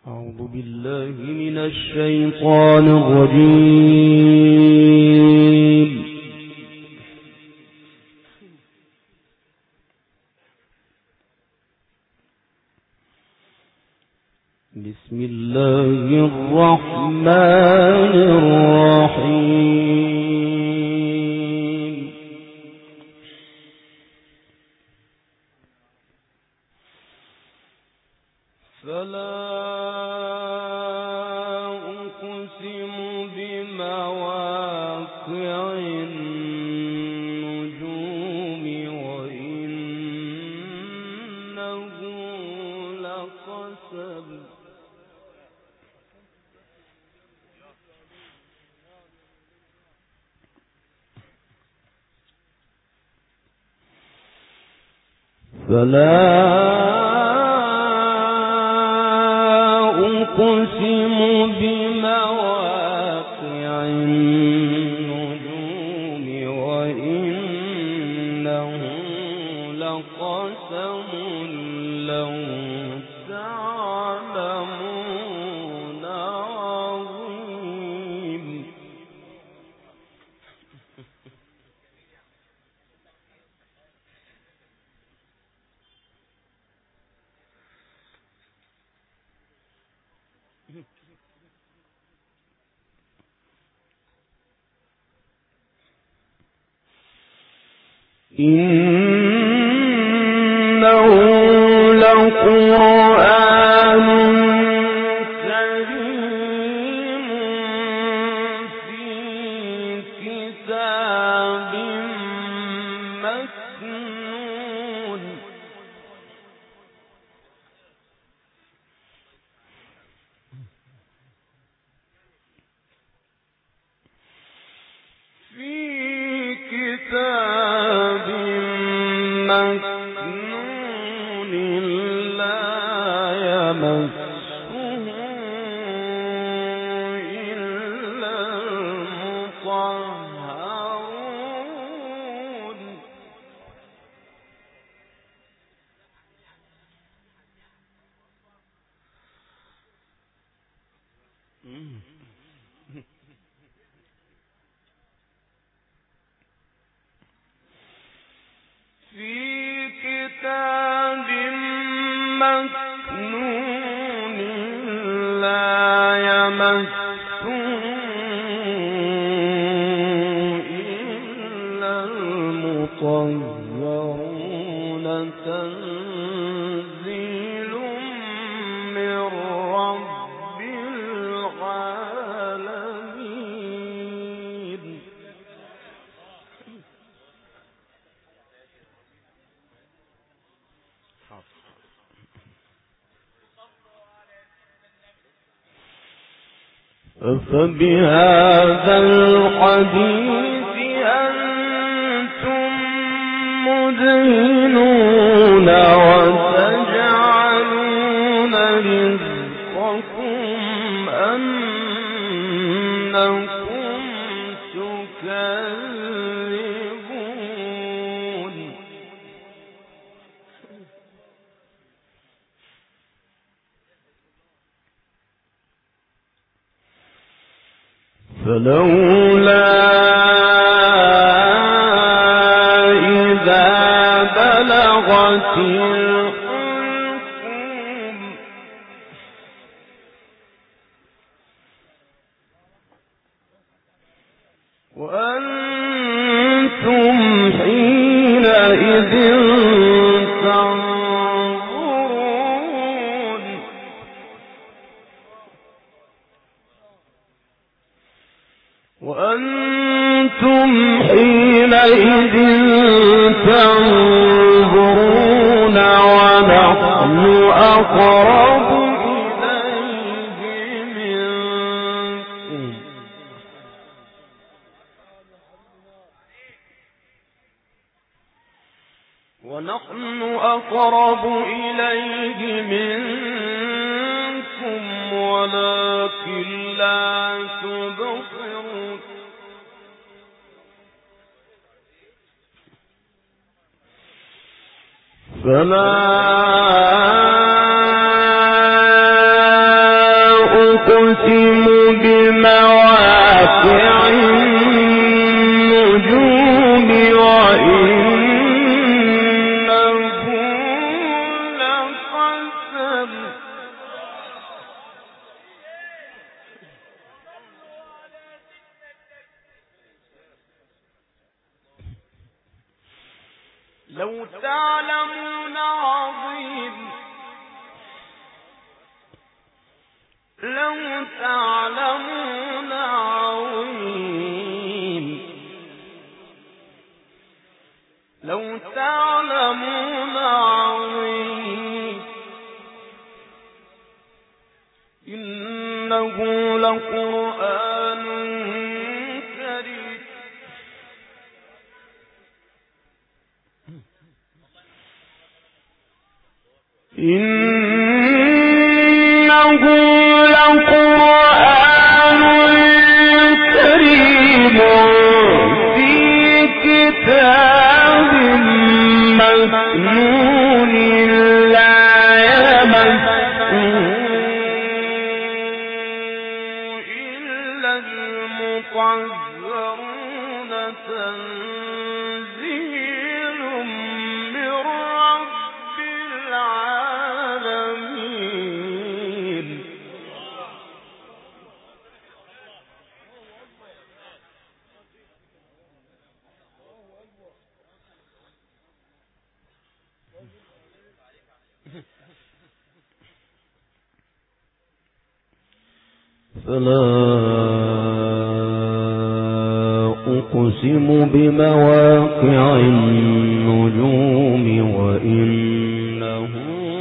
أعوذ بالله من الشيطان الرجيم. بسم الله الرحمن الرحيم. فلا أقسم بمواقع النجوم وإنه لقسم فلا أقسم بمواقع النجوم وإنه لقسم لو تعلمون عظيم. إنه لقرآن كريم في كتاب مكنون في كتاب مكنون لا يمسه إلا المطهرون. في كتاب مكنون لا يمسه إلا المطهرون تنزيل من رب العالمين. أفبهذا الحديث أنتم مدهنون وتجعلون رزقكم أنكم تكذبون. فلولا إذا بلغت الحلقوم وأنتم حينئذ تنظرون. وأنتم حينئذ تنظرون ونحن أقرب إليه منكم ولكن لا تبصرون. فلا أقسم بمواقع النجوم وإنه لقسم لو تعلمون عظيم لو تعلمون عظيم لو تعلمون عظيم إنه لقرآن كريم إنه لقرآن كريم في كتاب مكنون لا يمسه إلا المطهرون تنزيل من رب العالمين فلا أقسم بمواقع النجوم وإنه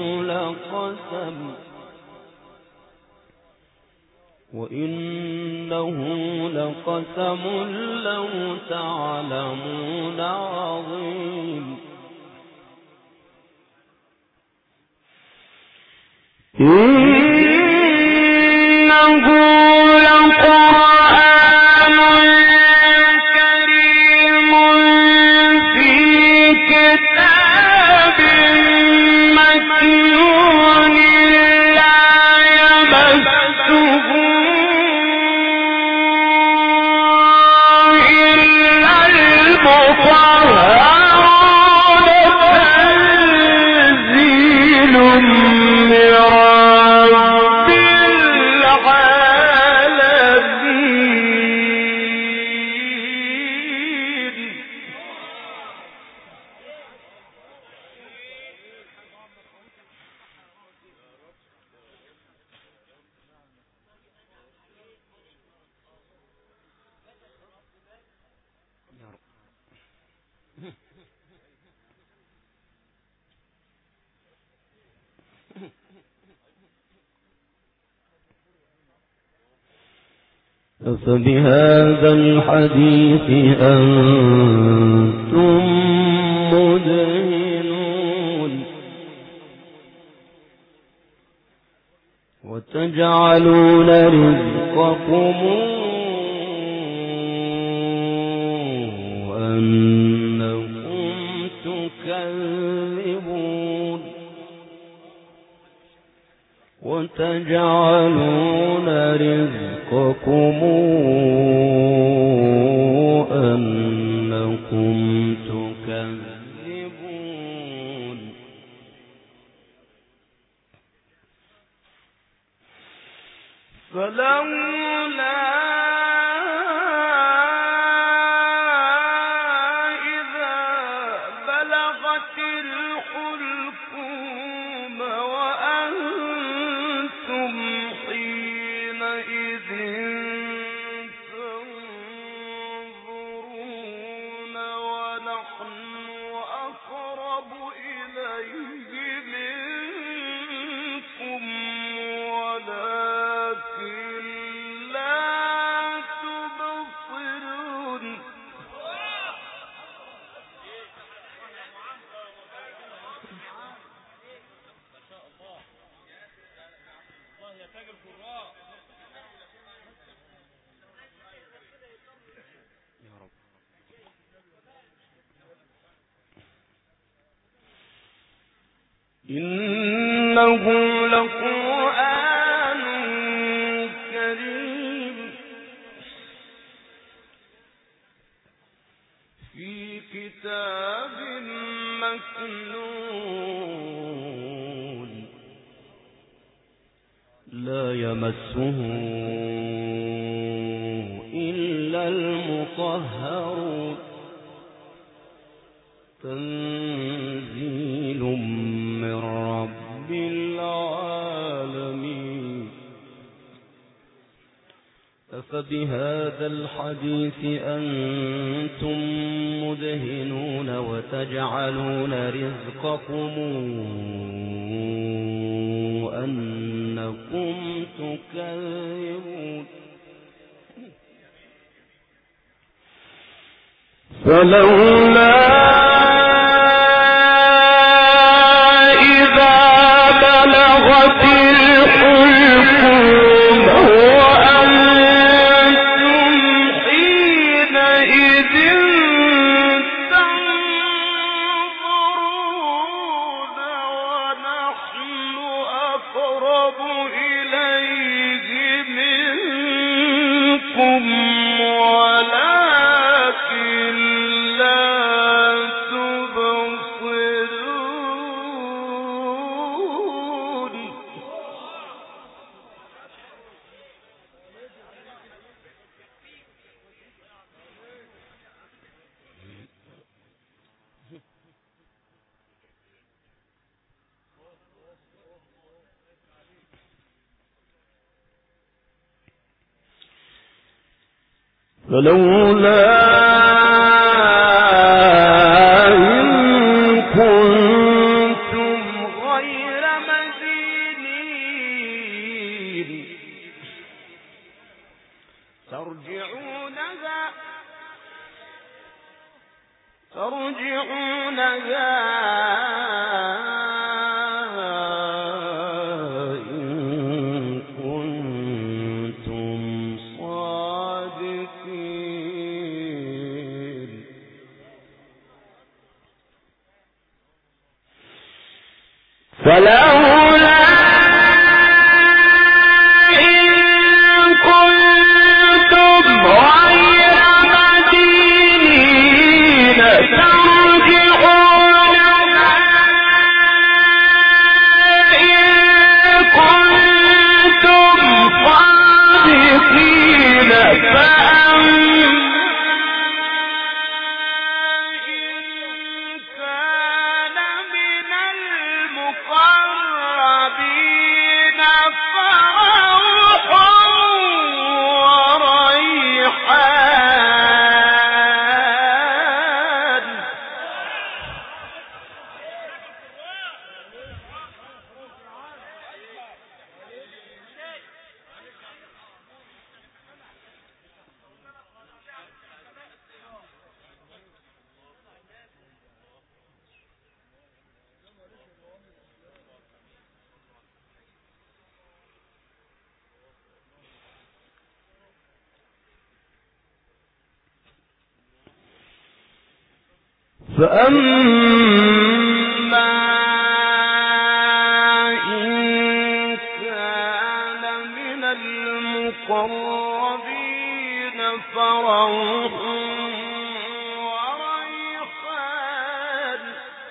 لقسم لو تعلمون عظيم إنه لقرآن كريم في كتاب مكنون لا يمسه إلا المطهرون تنزيل من رب العالمين أفبهذا الحديث أنتم مدهنون وتجعلون رزقكم أنكم تكذبون وتجعلون رزقكم أنكم تكذبون فلولا إذا بلغت الحلقوم وأنتم حينئذ تنظرون ونحن أقرب إليه منكم ولكن لا تبصرون إنه لقرآن كتاب مكنون لا يمسه إلا المطهرون تنزيل من رب العالمين أفبهذا الحديث أنتم مدهنون وتجعلون رزقكم أنكم تكذبون فلولا إذا بلغت الحلقوم وأنتم حينئذ تنظرون ونحن أقرب إليه منكم ولكن لا تبصرون فلولا إن كنتم غير مدينين ترجعونها إن كنتم صادقين فلولا إن كنتم غير مدينين ترجعونها إن كنتم صادقين كان من المقربين فروح وريحان فأما إن كان من المقربين فروح وريحان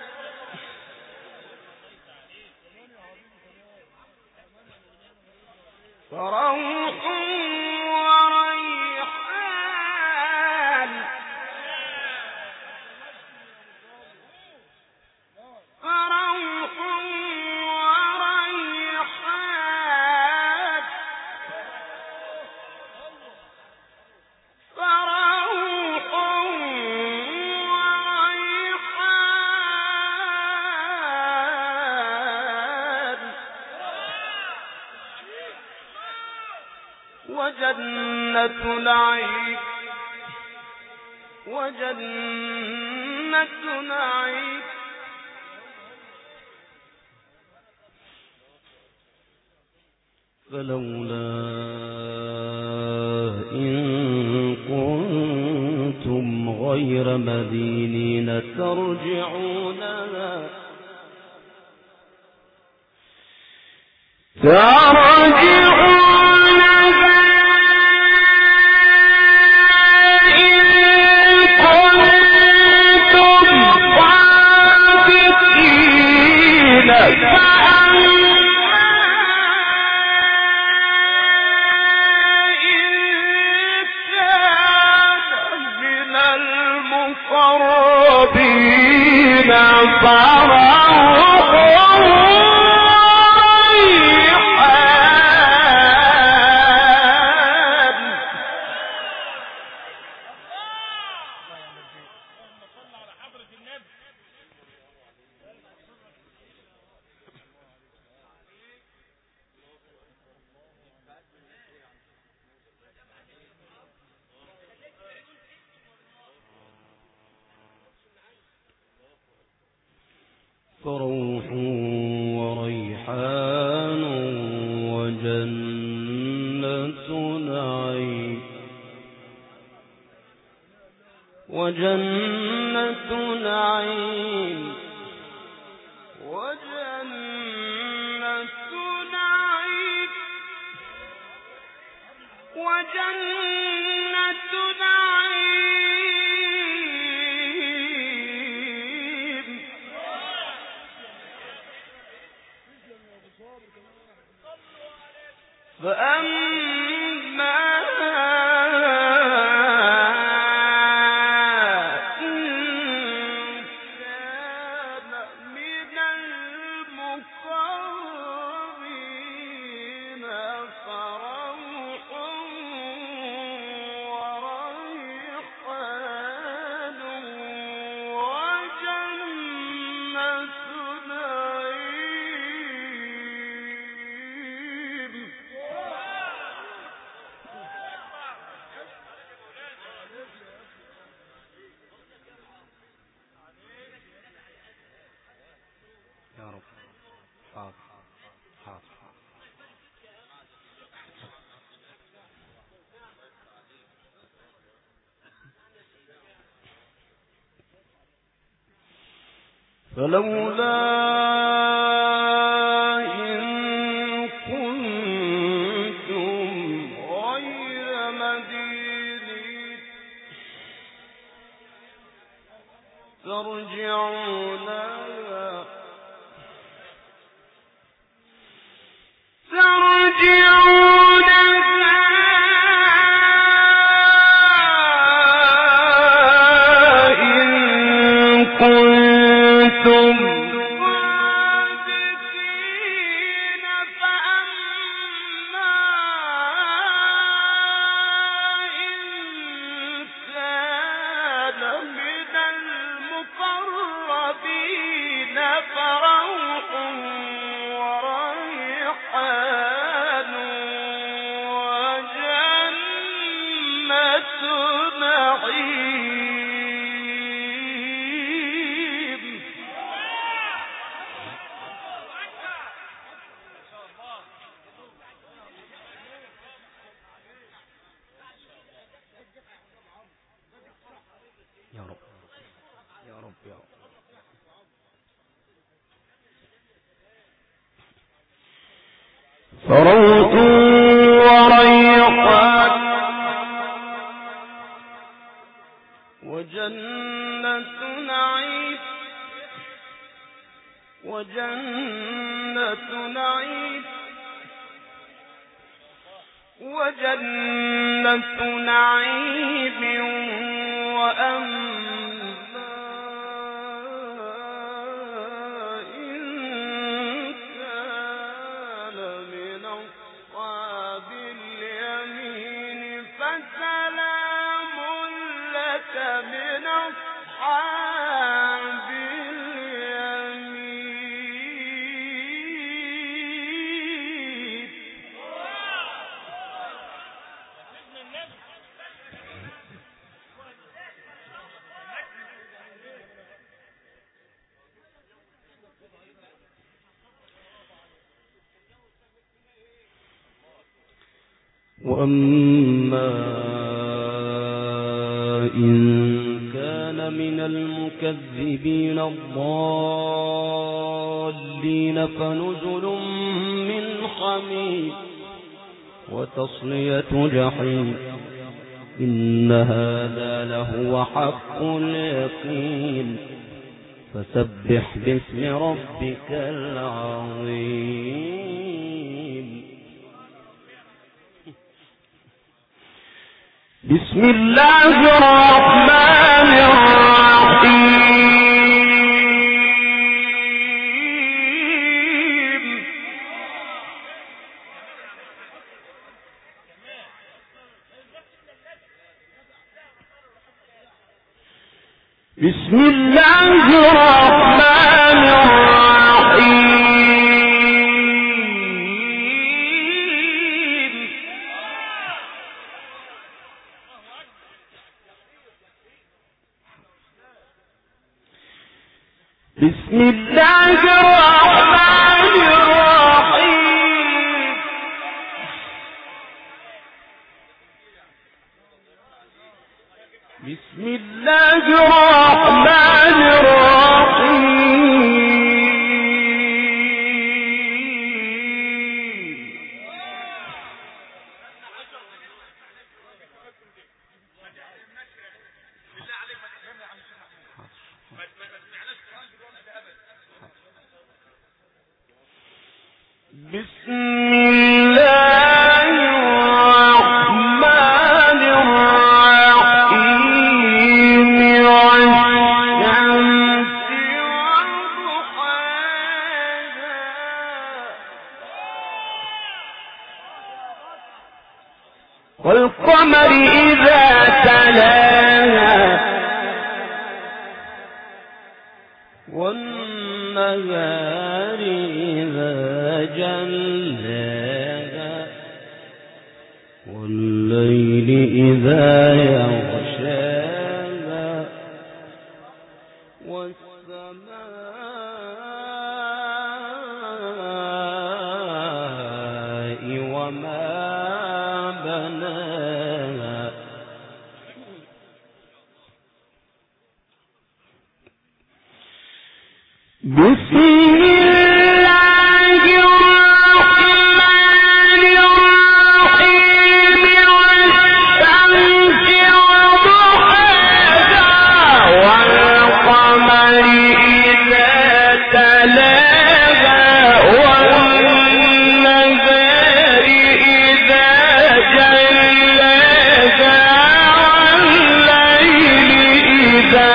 فروح وريحان فروح وريحان فروح وريحان وجنة نعيم وجنة نعيم فلولا إن كنتم غير مدينين ترجعونها إن كنتم فروح وريحان وجنة نعيم وجنة نعيم وجنة نعيم وجنة نعيم فأما يا رب. حاضر حاضر. فلولا إن كنتم غير مدينين ترجعونها يا رب يا رب يا رب. فروح وريحان وجنة نعيم وجنة نعيم وجنة نعيم وأما إن كان من أصحاب اليمين فسلام لك من أصحاب اليمين. وأما إن كان من المكذبين الضالين فنزل من حميم وتصلية جحيم إن هذا لهو حق اليقين فسبح باسم ربك العظيم. بسم الله الرحمن الرحيم. بسم الله الرحمن الرحيم بسم الله الرحمن الرحيم بسم الله الرحمن الرحيم بسم الله الرحمن الرحيم والشمس وضحاها والقمر إذا تلاها والنهار إذا جلاها والليل إذا يغشاها والسماء وما بناها بسم الله الرحمن الرحيم والشمس وضحاها والقمر إذا تلاها والنهار إذا جلاها والليل إذا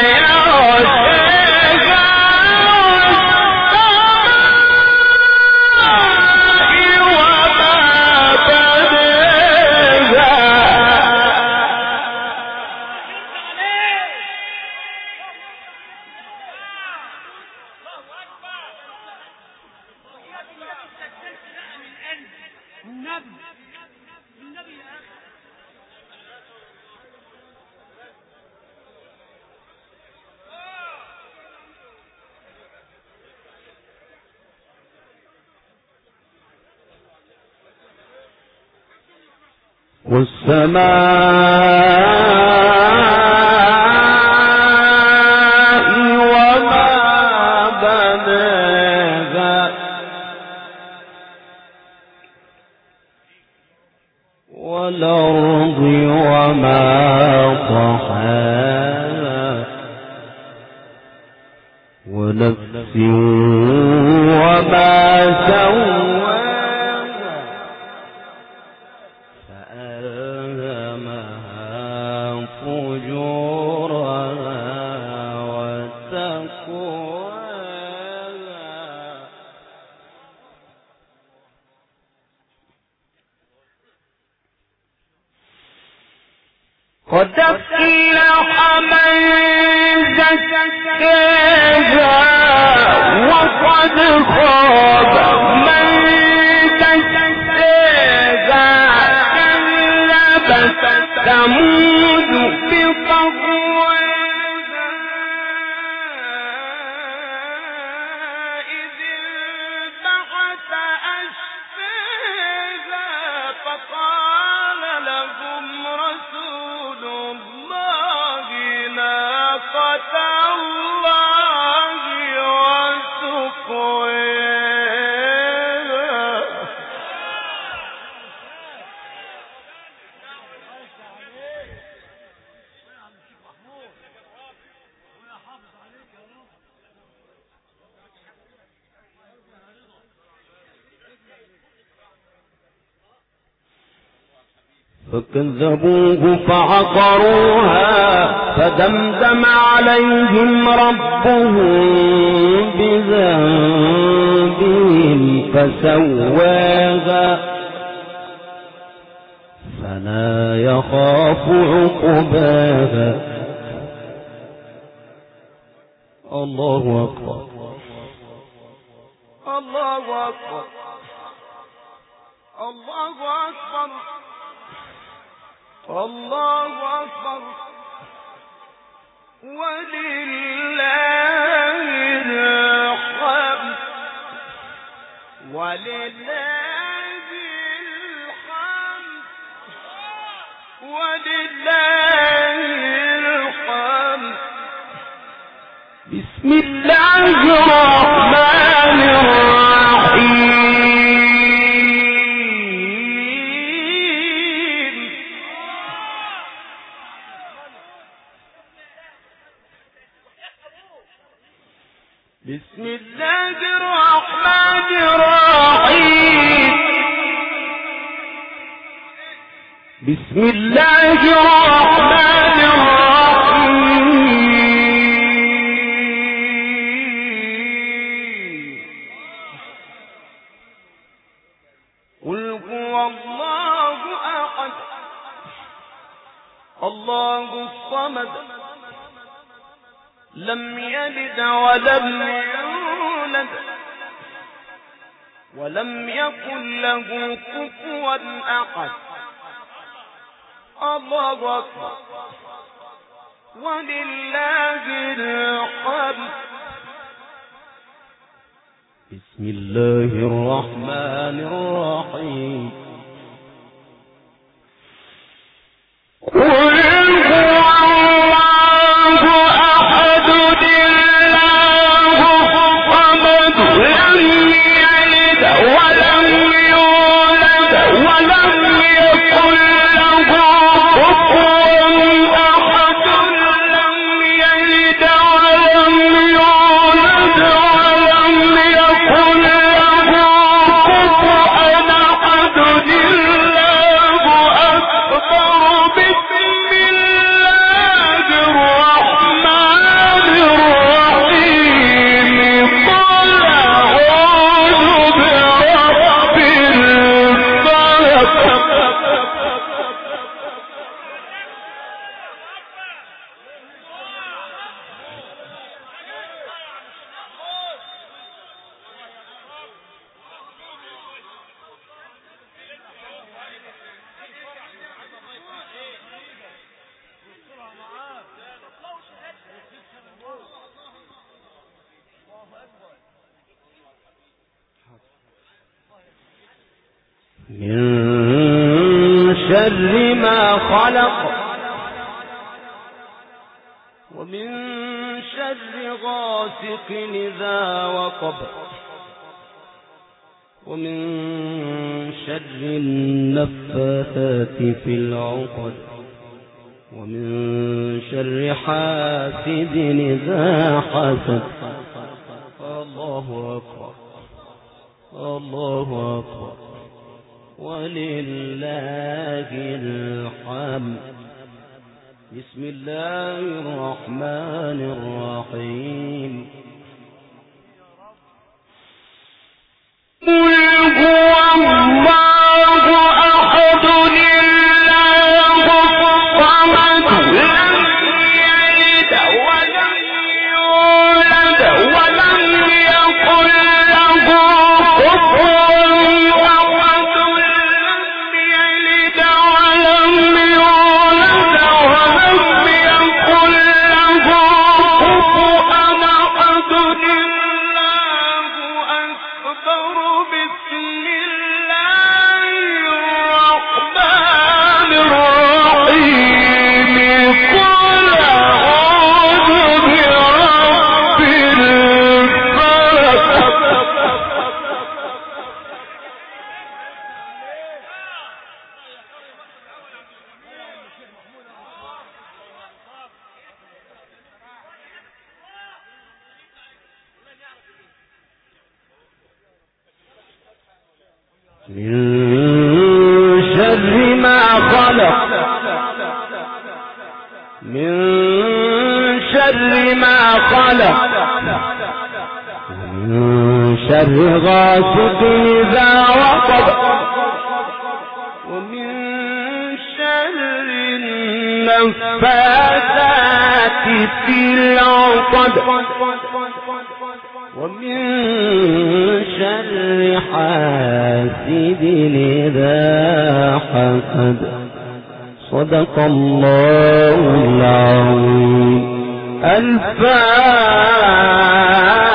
والسماء وما بناها والأرض وما طحاها ونفس وما سواها قد أفلح من زكاها وقد خاب من دساها كذبت ثمود بطغواها إذ انبعث أشقاها فقال لهم رسول الله ناقة الله وسقياها فكذبوه فعقروها فدمدم عليهم ربهم بذنبهم فسواها فلا يخاف عقباها الله أكبر الله أكبر الله أكبر الله أكبر ولله الحمد ولله الحمد ولله الحمد. بسم الله الرحمن الرحيم. بسم الله الرحمن الرحيم. بسم الله الرحمن الرحيم. قل هو الله أحد الله الصمد لم يلد ولم يولد ولم يكن له كفوا أحد. الله أكبر ولله الحمد. بسم الله الرحمن الرحيم. من شر ما خلق ومن شر غاسق إذا وقب ومن شر النفاثات في العقد ومن شر حاسد إذا حسد. الله أكبر الله أكبر ولله الحمد. بسم الله الرحمن الرحيم. قل هو الله أحد الله الصمد لم يلد ولم يولد ولم يكن له كفوا أحد. لم يلد ولم يولد ولم يكن له كفوا أحد. الله أكبر. بسم الله الرحمن الرحيم. قل أعوذ برب الفلق. من شر ما خلق من شر ما خلق ومن شر غاسق إذا وقب ومن شر النفاثات في العقد ولا حسد. صدق الله العظيم. الفاتحة.